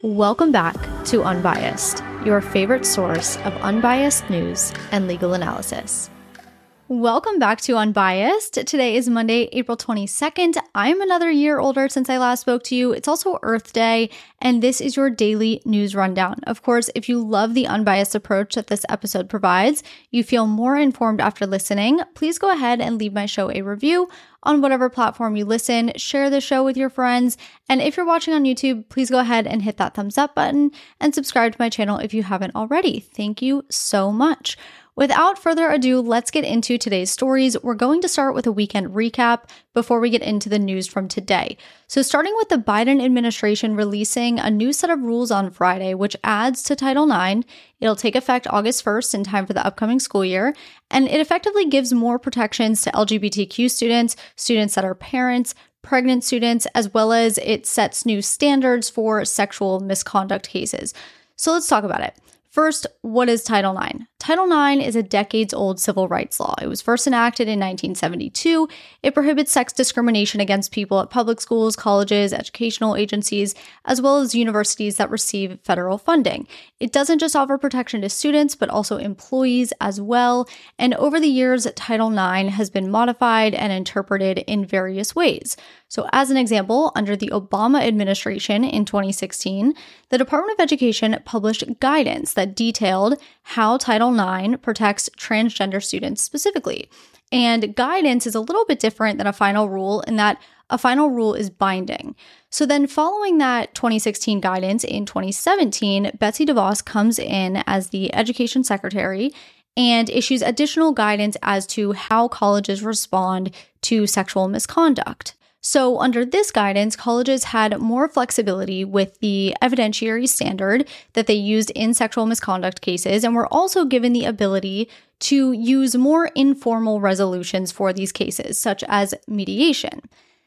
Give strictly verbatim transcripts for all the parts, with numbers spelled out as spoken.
Welcome back to Unbiased, your favorite source of unbiased news and legal analysis. Welcome back to Unbiased. Today is Monday, April twenty-second. I'm another year older since I last spoke to you. It's also Earth Day, and this is your daily news rundown. Of course, if you love the unbiased approach that this episode provides, you feel more informed after listening, please go ahead and leave my show a review on whatever platform you listen, share the show with your friends, and if you're watching on YouTube, please go ahead and hit that thumbs up button and subscribe to my channel if you haven't already. Thank you so much. Without further ado, let's get into today's stories. We're going to start with a weekend recap before we get into the news from today. So starting with the Biden administration releasing a new set of rules on Friday, which adds to Title nine. It'll take effect August first in time for the upcoming school year, and it effectively gives more protections to L G B T Q students, students that are parents, pregnant students, as well as it sets new standards for sexual misconduct cases. So let's talk about it. First, what is Title nine? Title nine is a decades-old civil rights law. It was first enacted in nineteen seventy-two. It prohibits sex discrimination against people at public schools, colleges, educational agencies, as well as universities that receive federal funding. It doesn't just offer protection to students, but also employees as well. And over the years, Title nine has been modified and interpreted in various ways. So as an example, under the Obama administration in twenty sixteen, the Department of Education published guidance that detailed how Title nine protects transgender students specifically. And guidance is a little bit different than a final rule in that a final rule is binding. So then following that twenty sixteen guidance in twenty seventeen, Betsy DeVos comes in as the education secretary and issues additional guidance as to how colleges respond to sexual misconduct. So under this guidance, colleges had more flexibility with the evidentiary standard that they used in sexual misconduct cases, and were also given the ability to use more informal resolutions for these cases, such as mediation.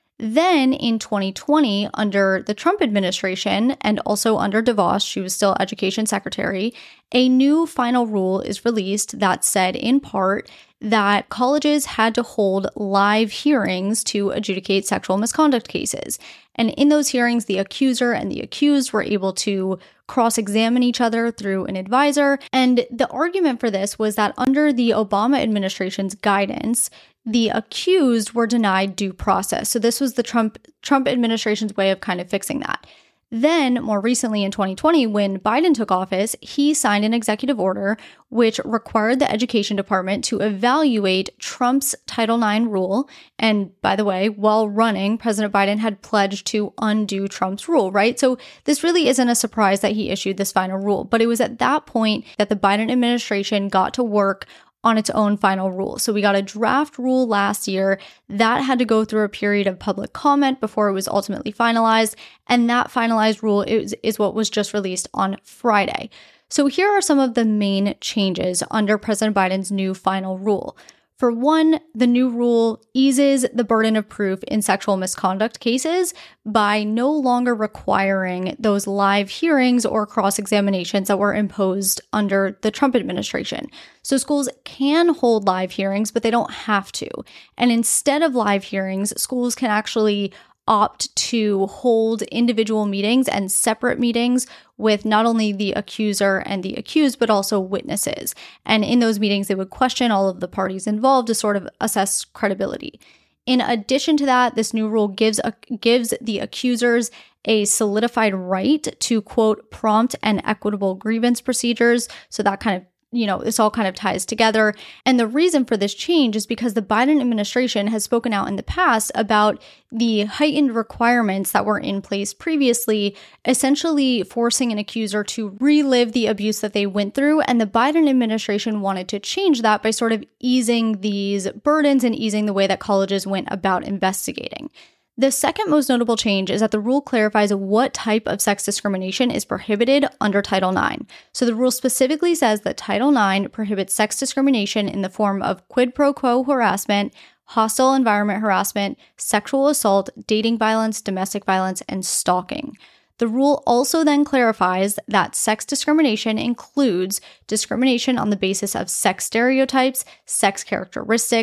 Then in twenty twenty, under the Trump administration, and also under DeVos, she was still education secretary, a new final rule is released that said in part that colleges had to hold live hearings to adjudicate sexual misconduct cases. And in those hearings, the accuser and the accused were able to cross-examine each other through an advisor. And the argument for this was that under the Obama administration's guidance, the accused were denied due process. So this was the Trump Trump administration's way of kind of fixing that. Then, more recently in twenty twenty, when Biden took office, he signed an executive order which required the education department to evaluate Trump's Title nine rule. And by the way, while running, President Biden had pledged to undo Trump's rule, right? So this really isn't a surprise that he issued this final rule, but it was at that point that the Biden administration got to work on its own final rule. So we got a draft rule last year that had to go through a period of public comment before it was ultimately finalized. And that finalized rule is, is what was just released on Friday. So here are some of the main changes under President Biden's new final rule. For one, the new rule eases the burden of proof in sexual misconduct cases by no longer requiring those live hearings or cross-examinations that were imposed under the Trump administration. So schools can hold live hearings, but they don't have to. And instead of live hearings, schools can actually opt to hold individual meetings and separate meetings with not only the accuser and the accused, but also witnesses. And in those meetings, they would question all of the parties involved to sort of assess credibility. In addition to that, this new rule gives a, gives the accusers a solidified right to, quote, prompt and equitable grievance procedures. So that kind of you know, this all kind of ties together. And the reason for this change is because the Biden administration has spoken out in the past about the heightened requirements that were in place previously, essentially forcing an accuser to relive the abuse that they went through. And the Biden administration wanted to change that by sort of easing these burdens and easing the way that colleges went about investigating. The second most notable change is that the rule clarifies what type of sex discrimination is prohibited under Title nine. So the rule specifically says that Title nine prohibits sex discrimination in the form of quid pro quo harassment, hostile environment harassment, sexual assault, dating violence, domestic violence, and stalking. The rule also then clarifies that sex discrimination includes discrimination on the basis of sex stereotypes, sex characteristics,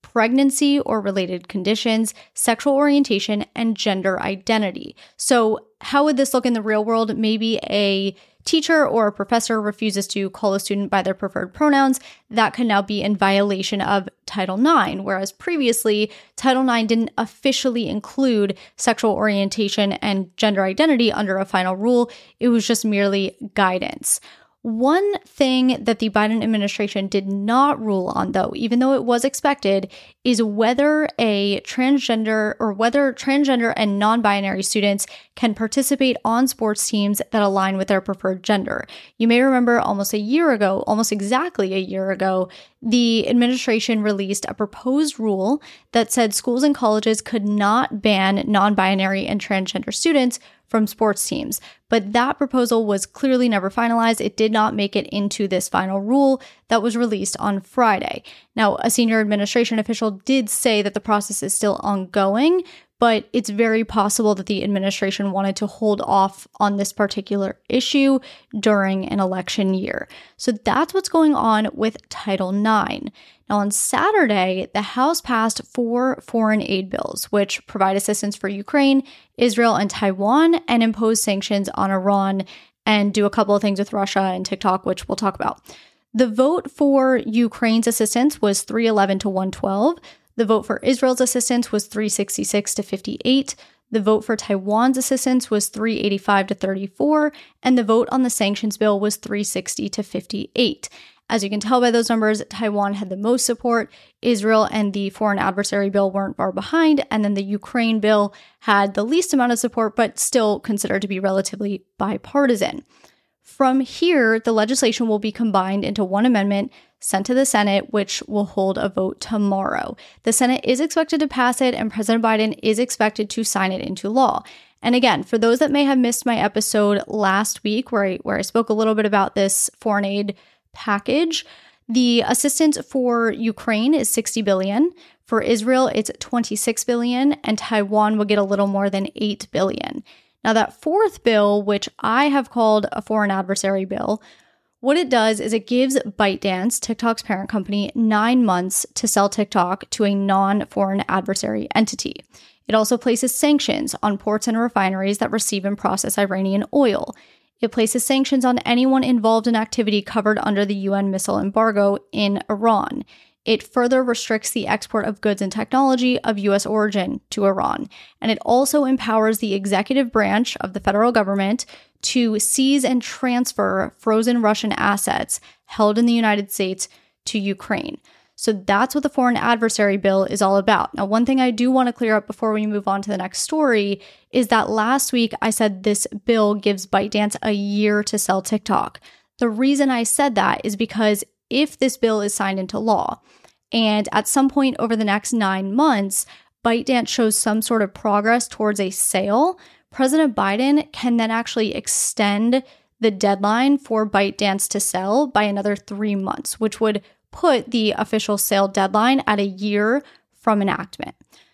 pregnancy or related conditions, sexual orientation, and gender identity. So how would this look in the real world? Maybe a teacher or a professor refuses to call a student by their preferred pronouns. That could now be in violation of Title nine, whereas previously, Title nine didn't officially include sexual orientation and gender identity under a final rule. It was just merely guidance. One thing that the Biden administration did not rule on, though, even though it was expected, is whether a transgender or whether transgender and non-binary students can participate on sports teams that align with their preferred gender. You may remember almost a year ago, almost exactly a year ago, the administration released a proposed rule that said schools and colleges could not ban non-binary and transgender students from sports teams. But that proposal was clearly never finalized. It did not make it into this final rule that was released on Friday. Now, a senior administration official did say that the process is still ongoing, but it's very possible that the administration wanted to hold off on this particular issue during an election year. So that's what's going on with Title nine. Now, on Saturday, the House passed four foreign aid bills, which provide assistance for Ukraine, Israel, and Taiwan, and impose sanctions on Iran and do a couple of things with Russia and TikTok, which we'll talk about. The vote for Ukraine's assistance was three eleven to one twelve. The vote for Israel's assistance was three sixty-six to fifty-eight. The vote for Taiwan's assistance was three eighty-five to thirty-four. And the vote on the sanctions bill was three sixty to fifty-eight. As you can tell by those numbers, Taiwan had the most support. Israel and the foreign adversary bill weren't far behind. And then the Ukraine bill had the least amount of support, but still considered to be relatively bipartisan. From here, the legislation will be combined into one amendment sent to the Senate, which will hold a vote tomorrow. The Senate is expected to pass it, and President Biden is expected to sign it into law. And again, for those that may have missed my episode last week where I, where I spoke a little bit about this foreign aid package, the assistance for Ukraine is sixty billion dollars. For Israel, it's twenty-six billion dollars, and Taiwan will get a little more than eight billion dollars. Now, that fourth bill, which I have called a foreign adversary bill, what it does is it gives ByteDance, TikTok's parent company, nine months to sell TikTok to a non-foreign adversary entity. It also places sanctions on ports and refineries that receive and process Iranian oil. It places sanctions on anyone involved in activity covered under the U N missile embargo in Iran. It further restricts the export of goods and technology of U S origin to Iran. And it also empowers the executive branch of the federal government to seize and transfer frozen Russian assets held in the United States to Ukraine. So that's what the foreign adversary bill is all about. Now, one thing I do want to clear up before we move on to the next story is that last week I said this bill gives ByteDance a year to sell TikTok. The reason I said that is because if this bill is signed into law, and at some point over the next nine months, ByteDance shows some sort of progress towards a sale, President Biden can then actually extend the deadline for ByteDance to sell by another three months, which would put the official sale deadline at a year from enactment.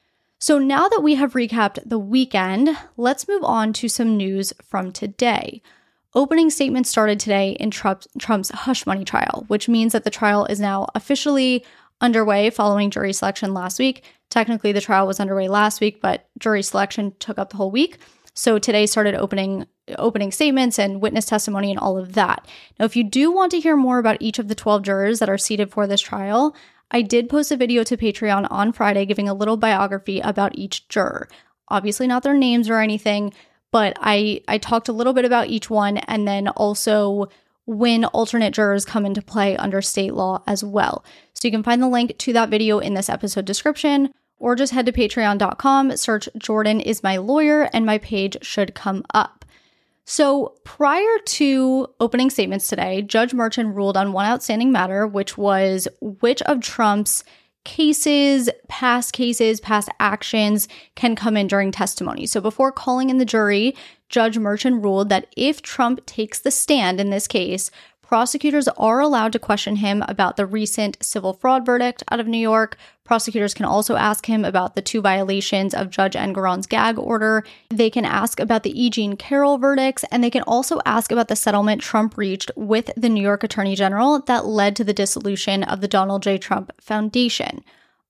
So now that we have recapped the weekend, let's move on to some news from today. Opening statements started today in Trump's, Trump's hush money trial, which means that the trial is now officially underway following jury selection last week. Technically, the trial was underway last week, but jury selection took up the whole week. So today started opening opening statements and witness testimony and all of that. Now, if you do want to hear more about each of the twelve jurors that are seated for this trial, I did post a video to Patreon on Friday giving a little biography about each juror. Obviously not their names or anything, but I, I talked a little bit about each one and then also when alternate jurors come into play under state law as well. So you can find the link to that video in this episode description, or just head to patreon dot com, search Jordan is my lawyer, and my page should come up. So prior to opening statements today, Judge Merchan ruled on one outstanding matter, which was which of Trump's cases, past cases, past actions can come in during testimony. So before calling in the jury, Judge Merchan ruled that if Trump takes the stand in this case, prosecutors are allowed to question him about the recent civil fraud verdict out of New York. Prosecutors can also ask him about the two violations of Judge Engoron's gag order. They can ask about the E. Jean Carroll verdicts, and they can also ask about the settlement Trump reached with the New York Attorney General that led to the dissolution of the Donald J. Trump Foundation.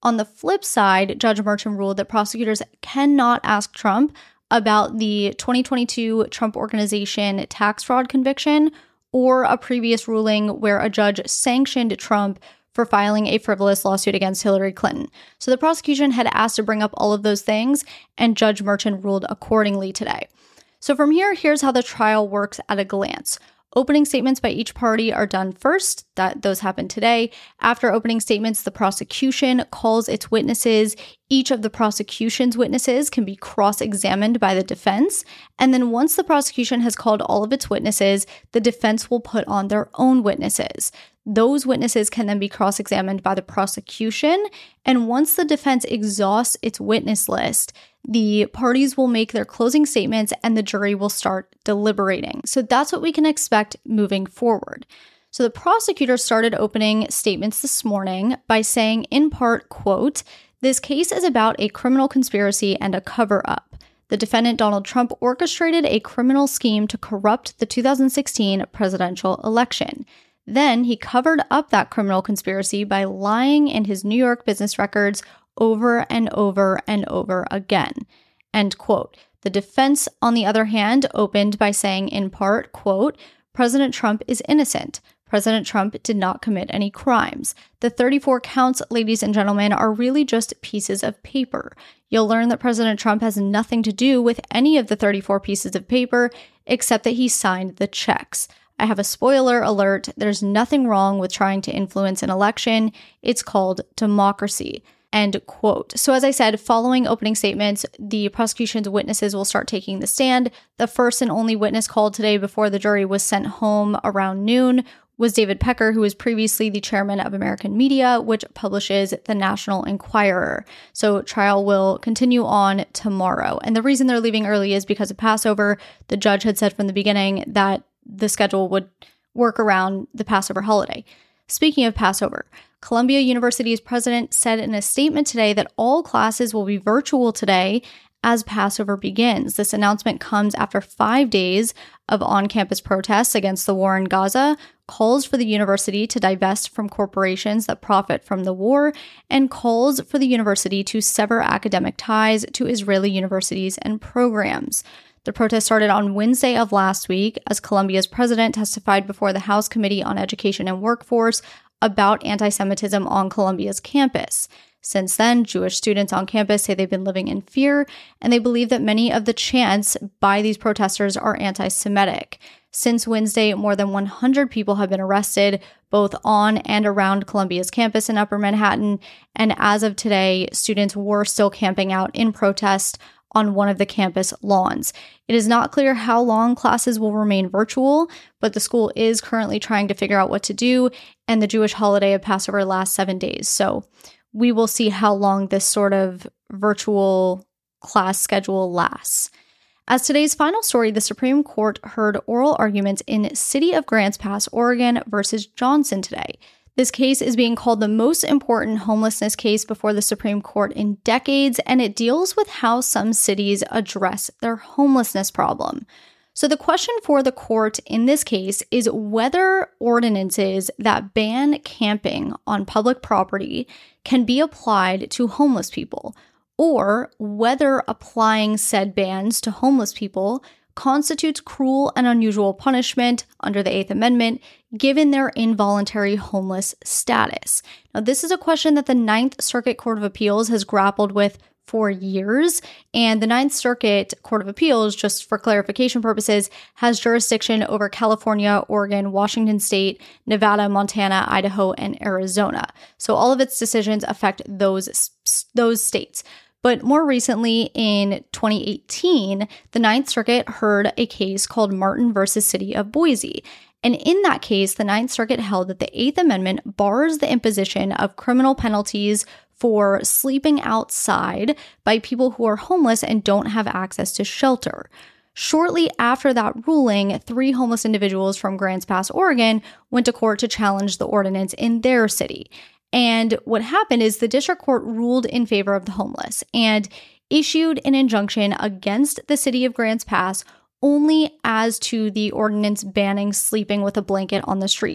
On the flip side, Judge Merchan ruled that prosecutors cannot ask Trump about the twenty twenty-two Trump Organization tax fraud conviction or a previous ruling where a judge sanctioned Trump for filing a frivolous lawsuit against Hillary Clinton. So the prosecution had asked to bring up all of those things, and Judge Merchan ruled accordingly today. So from here, here's how the trial works at a glance. Opening statements by each party are done first. That those happen today. After opening statements, the prosecution calls its witnesses. Each of the prosecution's witnesses can be cross-examined by the defense. And then once the prosecution has called all of its witnesses, the defense will put on their own witnesses. Those witnesses can then be cross-examined by the prosecution. And once the defense exhausts its witness list, the parties will make their closing statements and the jury will start deliberating. So that's what we can expect moving forward. So the prosecutor started opening statements this morning by saying, in part, quote, "This case is about a criminal conspiracy and a cover-up. The defendant, Donald Trump, orchestrated a criminal scheme to corrupt the two thousand sixteen presidential election. Then he covered up that criminal conspiracy by lying in his New York business records over and over and over again." End quote. The defense, on the other hand, opened by saying, in part, quote, "President Trump is innocent. President Trump did not commit any crimes. The thirty-four counts, ladies and gentlemen, are really just pieces of paper. You'll learn that President Trump has nothing to do with any of the thirty-four pieces of paper except that he signed the checks. I have a spoiler alert. There's nothing wrong with trying to influence an election. It's called democracy." End quote. So as I said, following opening statements, the prosecution's witnesses will start taking the stand. The first and only witness called today before the jury was sent home around noon was David Pecker, who was previously the chairman of American Media, which publishes the National Enquirer. So trial will continue on tomorrow. And the reason they're leaving early is because of Passover. The judge had said from the beginning that the schedule would work around the Passover holiday. Speaking of Passover, Columbia University's president said in a statement today that all classes will be virtual today as Passover begins. This announcement comes after five days of on-campus protests against the war in Gaza, calls for the university to divest from corporations that profit from the war, and calls for the university to sever academic ties to Israeli universities and programs. The protest started on Wednesday of last week as Columbia's president testified before the House Committee on Education and Workforce about anti-Semitism on Columbia's campus. Since then, Jewish students on campus say they've been living in fear, and they believe that many of the chants by these protesters are anti-Semitic. Since Wednesday, more than one hundred people have been arrested, both on and around Columbia's campus in Upper Manhattan, and as of today, students were still camping out in protest on one of the campus lawns. It is not clear how long classes will remain virtual, but the school is currently trying to figure out what to do, and the Jewish holiday of Passover lasts seven days. So we will see how long this sort of virtual class schedule lasts. As today's final story, the Supreme Court heard oral arguments in City of Grants Pass, Oregon versus Johnson today. This case is being called the most important homelessness case before the Supreme Court in decades, and it deals with how some cities address their homelessness problem. So the question for the court in this case is whether ordinances that ban camping on public property can be applied to homeless people, or whether applying said bans to homeless people constitutes cruel and unusual punishment under the Eighth Amendment, given their involuntary homeless status. Now, this is a question that the Ninth Circuit Court of Appeals has grappled with for years, and the Ninth Circuit Court of Appeals, just for clarification purposes, has jurisdiction over California, Oregon, Washington State, Nevada, Montana, Idaho, and Arizona. So all of its decisions affect those, those states. But more recently, in twenty eighteen, the Ninth Circuit heard a case called Martin versus City of Boise. And in that case, the Ninth Circuit held that the Eighth Amendment bars the imposition of criminal penalties for sleeping outside by people who are homeless and don't have access to shelter. Shortly after that ruling, three homeless individuals from Grants Pass, Oregon, went to court to challenge the ordinance in their city. And what happened is the district court ruled in favor of the homeless and issued an injunction against the city of Grants Pass only as to the ordinance banning sleeping with a blanket on the street.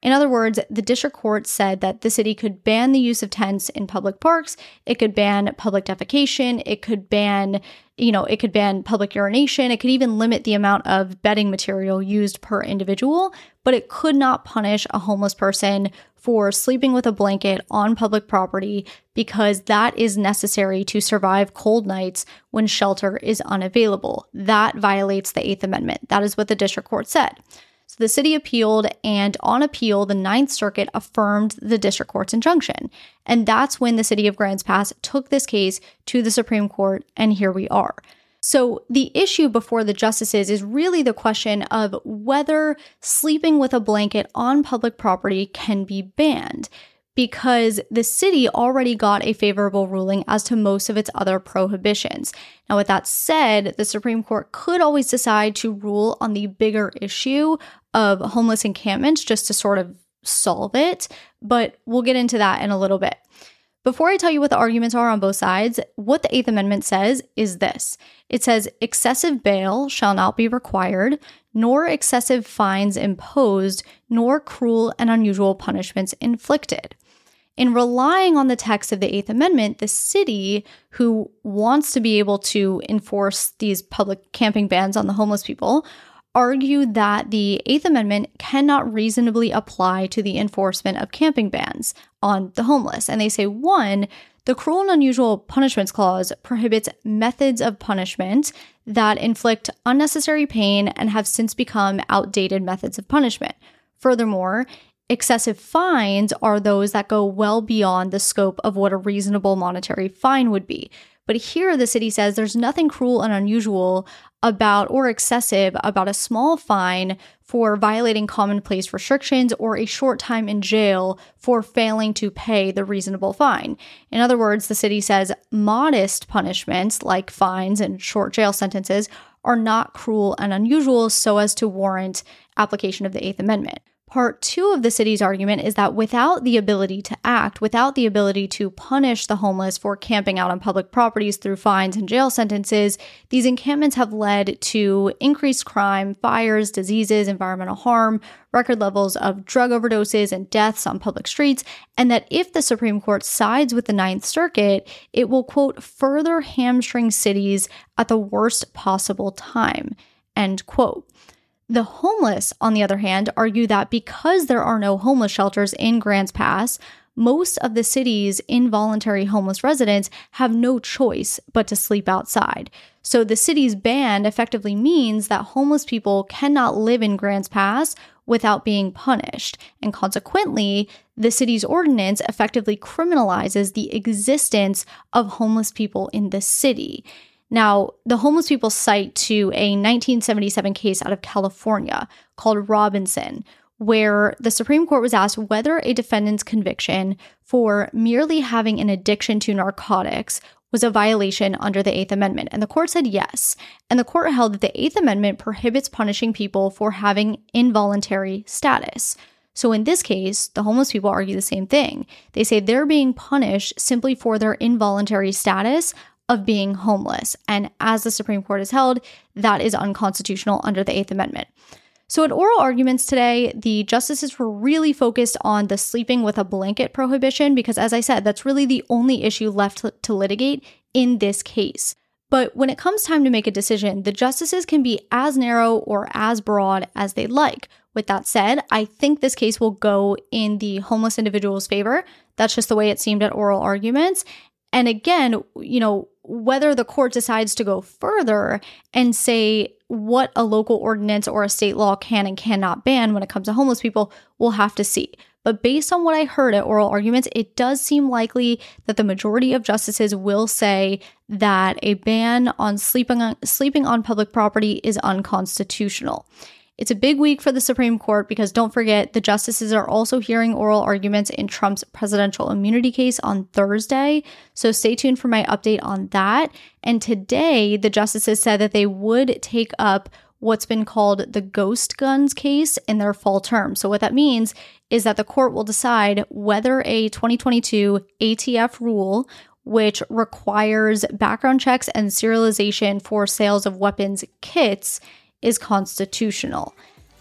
In other words, the district court said that the city could ban the use of tents in public parks, it could ban public defecation, it could ban, you know, it could ban public urination, it could even limit the amount of bedding material used per individual, but it could not punish a homeless person for sleeping with a blanket on public property because that is necessary to survive cold nights when shelter is unavailable. That violates the Eighth Amendment. That is what the district court said. So the city appealed, and on appeal, the Ninth Circuit affirmed the district court's injunction. And that's when the city of Grants Pass took this case to the Supreme Court, and here we are. So the issue before the justices is really the question of whether sleeping with a blanket on public property can be banned, because the city already got a favorable ruling as to most of its other prohibitions. Now, with that said, the Supreme Court could always decide to rule on the bigger issue of homeless encampments just to sort of solve it, but we'll get into that in a little bit. Before I tell you what the arguments are on both sides, what the Eighth Amendment says is this. It says, excessive bail shall not be required, nor excessive fines imposed, nor cruel and unusual punishments inflicted. In relying on the text of the Eighth Amendment, the city, who wants to be able to enforce these public camping bans on the homeless people, argued that the Eighth Amendment cannot reasonably apply to the enforcement of camping bans on the homeless. And they say, one, the cruel and unusual punishments clause prohibits methods of punishment that inflict unnecessary pain and have since become outdated methods of punishment. Furthermore, excessive fines are those that go well beyond the scope of what a reasonable monetary fine would be. But here the city says there's nothing cruel and unusual about or excessive about a small fine for violating commonplace restrictions or a short time in jail for failing to pay the reasonable fine. In other words, the city says modest punishments like fines and short jail sentences are not cruel and unusual so as to warrant application of the Eighth Amendment. Part two of the city's argument is that without the ability to act, without the ability to punish the homeless for camping out on public properties through fines and jail sentences, these encampments have led to increased crime, fires, diseases, environmental harm, record levels of drug overdoses and deaths on public streets, and that if the Supreme Court sides with the Ninth Circuit, it will, quote, further hamstring cities at the worst possible time, end quote. The homeless, on the other hand, argue that because there are no homeless shelters in Grants Pass, most of the city's involuntary homeless residents have no choice but to sleep outside. So the city's ban effectively means that homeless people cannot live in Grants Pass without being punished. And consequently, the city's ordinance effectively criminalizes the existence of homeless people in the city. Now, the homeless people cite to a nineteen seventy-seven case out of California called Robinson, where the Supreme Court was asked whether a defendant's conviction for merely having an addiction to narcotics was a violation under the Eighth Amendment. And the court said yes. And the court held that the Eighth Amendment prohibits punishing people for having involuntary status. So in this case, the homeless people argue the same thing. They say they're being punished simply for their involuntary status of being homeless. And as the Supreme Court has held, that is unconstitutional under the Eighth Amendment. So in oral arguments today, the justices were really focused on the sleeping with a blanket prohibition because, as I said, that's really the only issue left to litigate in this case. But when it comes time to make a decision, the justices can be as narrow or as broad as they like. With that said, I think this case will go in the homeless individual's favor. That's just the way it seemed at oral arguments. And again, you know, whether the court decides to go further and say what a local ordinance or a state law can and cannot ban when it comes to homeless people, we'll have to see. But based on what I heard at oral arguments, it does seem likely that the majority of justices will say that a ban on sleeping on, sleeping on public property is unconstitutional. It's a big week for the Supreme Court because don't forget, the justices are also hearing oral arguments in Trump's presidential immunity case on Thursday. So stay tuned for my update on that. And today, the justices said that they would take up what's been called the ghost guns case in their fall term. So what that means is that the court will decide whether a twenty twenty-two A T F rule, which requires background checks and serialization for sales of weapons kits, is constitutional.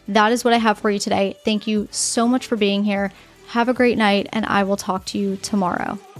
That is what I have for you today. Thank you so much for being here. Have a great night, and I will talk to you tomorrow.